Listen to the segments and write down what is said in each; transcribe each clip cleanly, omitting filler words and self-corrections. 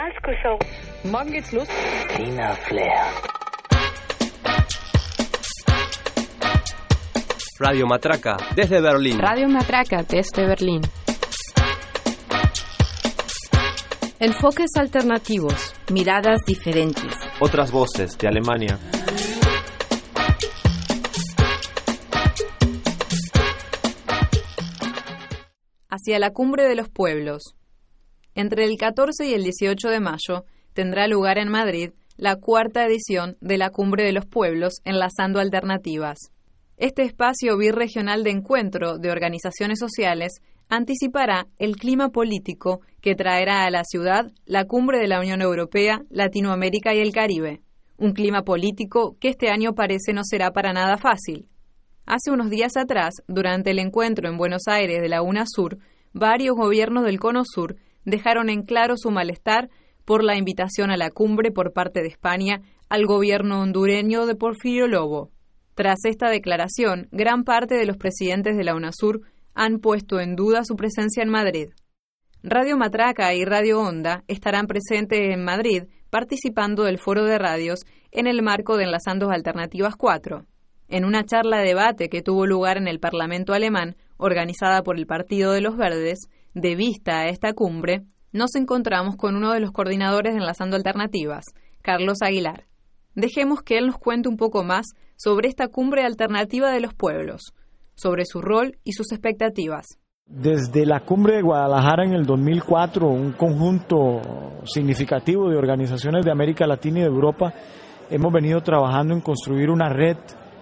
Tagesschau. Morgen geht's los. Tina Flair. Radio Matraca, desde Berlín. Radio Matraca, desde Berlín. Enfoques alternativos, miradas diferentes. Otras voces de Alemania. Hacia la Cumbre de los Pueblos. Entre el 14 y el 18 de mayo tendrá lugar en Madrid la cuarta edición de la Cumbre de los Pueblos, enlazando alternativas. Este espacio birregional de encuentro de organizaciones sociales anticipará el clima político que traerá a la ciudad la Cumbre de la Unión Europea, Latinoamérica y el Caribe. Un clima político que este año parece no será para nada fácil. Hace unos días atrás, durante el encuentro en Buenos Aires de la UNASUR, varios gobiernos del Cono Sur dejaron en claro su malestar por la invitación a la cumbre por parte de España al gobierno hondureño de Porfirio Lobo. Tras esta declaración, gran parte de los presidentes de la UNASUR han puesto en duda su presencia en Madrid. Radio Matraca y Radio Onda estarán presentes en Madrid participando del Foro de Radios en el marco de Enlazando Alternativas 4. En una charla de debate que tuvo lugar en el Parlamento alemán, organizada por el Partido de los Verdes, de vista a esta cumbre, nos encontramos con uno de los coordinadores de Enlazando Alternativas, Carlos Aguilar. Dejemos que él nos cuente un poco más sobre esta cumbre alternativa de los pueblos, sobre su rol y sus expectativas. Desde la cumbre de Guadalajara en el 2004, un conjunto significativo de organizaciones de América Latina y de Europa, hemos venido trabajando en construir una red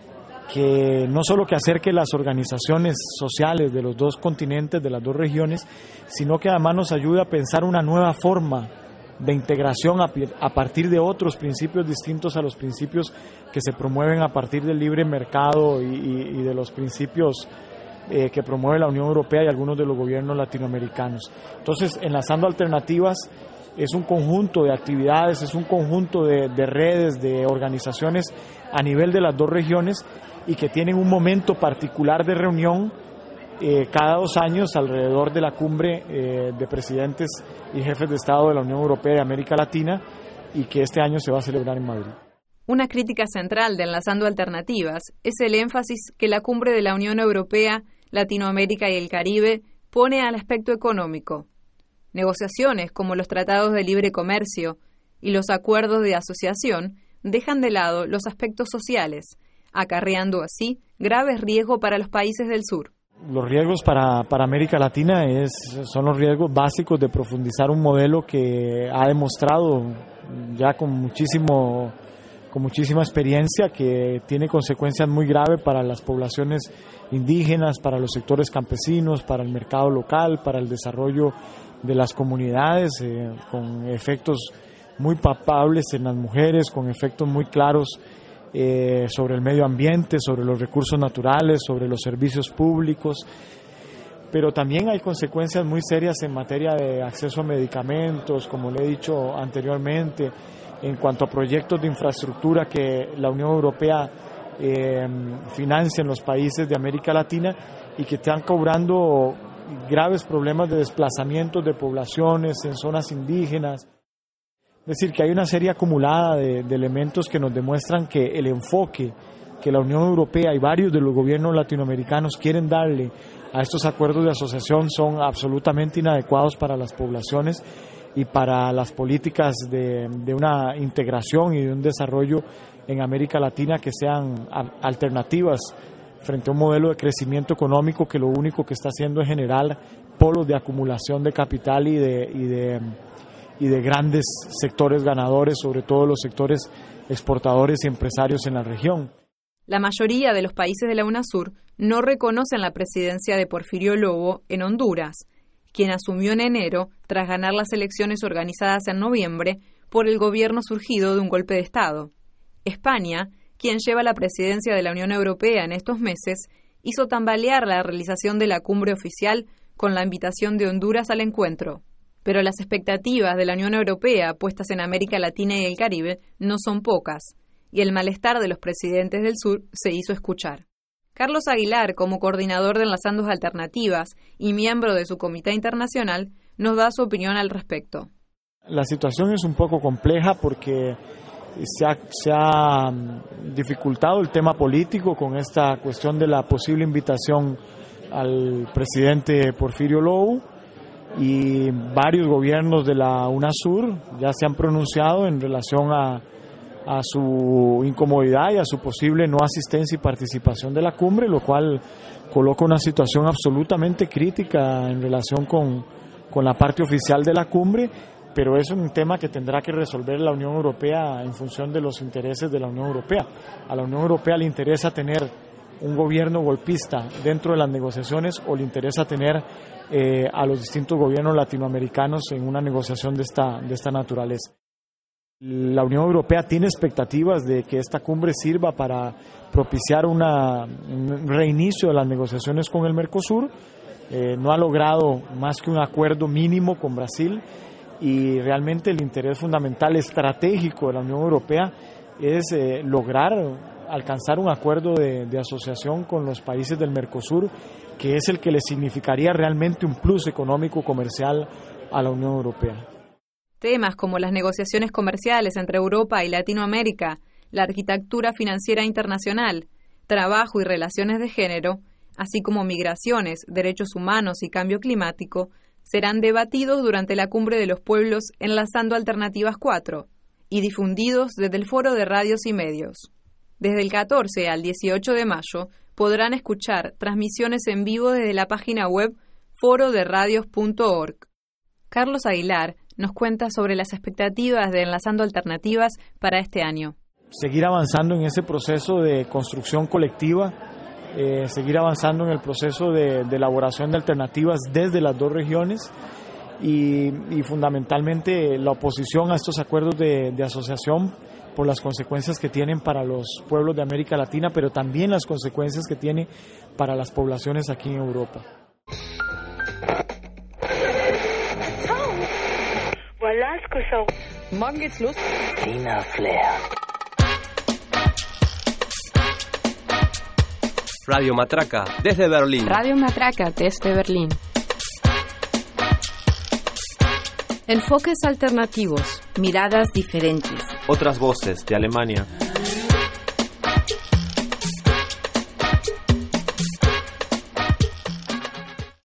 que no solo que acerque las organizaciones sociales de los dos continentes, de las dos regiones, sino que además nos ayude a pensar una nueva forma de integración a partir de otros principios distintos a los principios que se promueven a partir del libre mercado y de los principios que promueve la Unión Europea y algunos de los gobiernos latinoamericanos. Entonces, Enlazando Alternativas es un conjunto de actividades, es un conjunto de redes, de organizaciones a nivel de las dos regiones y que tienen un momento particular de reunión cada 2 años alrededor de la cumbre de presidentes y jefes de Estado de la Unión Europea y América Latina, y que este año se va a celebrar en Madrid. Una crítica central de Enlazando Alternativas es el énfasis que la cumbre de la Unión Europea, Latinoamérica y el Caribe pone al aspecto económico. Negociaciones como los tratados de libre comercio y los acuerdos de asociación dejan de lado los aspectos sociales, acarreando así graves riesgos para los países del sur. Los riesgos para América Latina son los riesgos básicos de profundizar un modelo que ha demostrado ya con muchísima experiencia que tiene consecuencias muy graves para las poblaciones indígenas, para los sectores campesinos, para el mercado local, para el desarrollo de las comunidades, con efectos muy palpables en las mujeres, con efectos muy claros sobre el medio ambiente, sobre los recursos naturales, sobre los servicios públicos, pero también hay consecuencias muy serias en materia de acceso a medicamentos, como le he dicho anteriormente, en cuanto a proyectos de infraestructura que la Unión Europea financia en los países de América Latina y que están cobrando graves problemas de desplazamiento de poblaciones en zonas indígenas. Es decir, que hay una serie acumulada de elementos que nos demuestran que el enfoque que la Unión Europea y varios de los gobiernos latinoamericanos quieren darle a estos acuerdos de asociación son absolutamente inadecuados para las poblaciones y para las políticas de una integración y de un desarrollo en América Latina que sean alternativas frente a un modelo de crecimiento económico que lo único que está haciendo es generar polos de acumulación de capital y de grandes sectores ganadores, sobre todo los sectores exportadores y empresarios en la región. La mayoría de los países de la UNASUR no reconocen la presidencia de Porfirio Lobo en Honduras, quien asumió en enero tras ganar las elecciones organizadas en noviembre por el gobierno surgido de un golpe de Estado. España, quien lleva la presidencia de la Unión Europea en estos meses, hizo tambalear la realización de la cumbre oficial con la invitación de Honduras al encuentro. Pero las expectativas de la Unión Europea puestas en América Latina y el Caribe no son pocas, y el malestar de los presidentes del sur se hizo escuchar. Carlos Aguilar, como coordinador de Enlazando Alternativas y miembro de su comité internacional, nos da su opinión al respecto. La situación es un poco compleja porque se ha dificultado el tema político con esta cuestión de la posible invitación al presidente Porfirio Lobo, y varios gobiernos de la UNASUR ya se han pronunciado en relación a su incomodidad y a su posible no asistencia y participación de la cumbre, lo cual coloca una situación absolutamente crítica en relación con la parte oficial de la cumbre, pero es un tema que tendrá que resolver la Unión Europea en función de los intereses de la Unión Europea. A la Unión Europea le interesa tener un gobierno golpista dentro de las negociaciones, o le interesa tener a los distintos gobiernos latinoamericanos en una negociación de esta naturaleza. La Unión Europea tiene expectativas de que esta cumbre sirva para propiciar un reinicio de las negociaciones con el Mercosur. No ha logrado más que un acuerdo mínimo con Brasil, y realmente el interés fundamental estratégico de la Unión Europea es lograr alcanzar un acuerdo de asociación con los países del Mercosur, que es el que le significaría realmente un plus económico comercial a la Unión Europea. Temas como las negociaciones comerciales entre Europa y Latinoamérica, la arquitectura financiera internacional, trabajo y relaciones de género, así como migraciones, derechos humanos y cambio climático, serán debatidos durante la Cumbre de los Pueblos Enlazando Alternativas 4 y difundidos desde el Foro de Radios y Medios. Desde el 14 al 18 de mayo podrán escuchar transmisiones en vivo desde la página web foroderadios.org. Carlos Aguilar nos cuenta sobre las expectativas de Enlazando Alternativas para este año. Seguir avanzando en ese proceso de construcción colectiva, seguir avanzando en el proceso de elaboración de alternativas desde las dos regiones, y fundamentalmente la oposición a estos acuerdos de asociación por las consecuencias que tienen para los pueblos de América Latina, pero también las consecuencias que tiene para las poblaciones aquí en Europa. Morgen geht's los. Tina Flair. Radio Matraca, desde Berlín. Radio Matraca desde Berlín. Enfoques alternativos, miradas diferentes. Otras voces de Alemania.